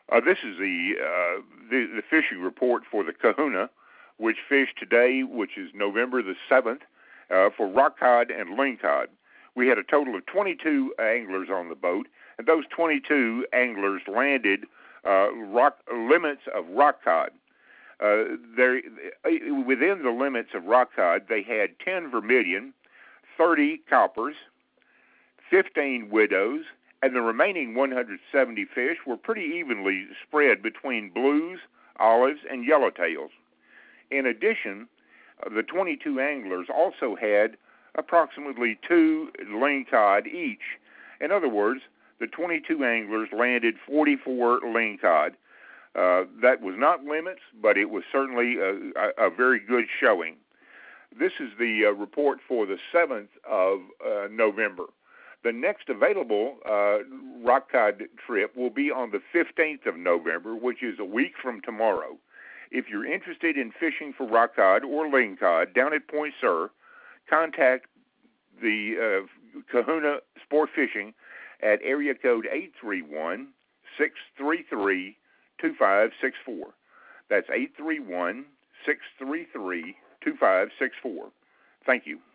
This is the fishing report for the Kahuna, which fished today, which is November the 7th, for rock cod and lingcod. We had a total of 22 anglers on the boat, and those 22 anglers landed limits of rock cod. Within the limits of rock cod, they had 10 vermilion, 30 coppers, 15 widows, and the remaining 170 fish were pretty evenly spread between blues, olives, and yellowtails. In addition, the 22 anglers also had approximately 2 lingcod each. In other words, the 22 anglers landed 44 lingcod. That was not limits, but it was certainly a very good showing. This is the report for the 7th of November. The next available rock cod trip will be on the 15th of November, which is a week from tomorrow. If you're interested in fishing for rock cod or lingcod down at Point Sur, contact the Kahuna Sport Fishing at area code 831-633-2564. That's 831-633-2564. Thank you.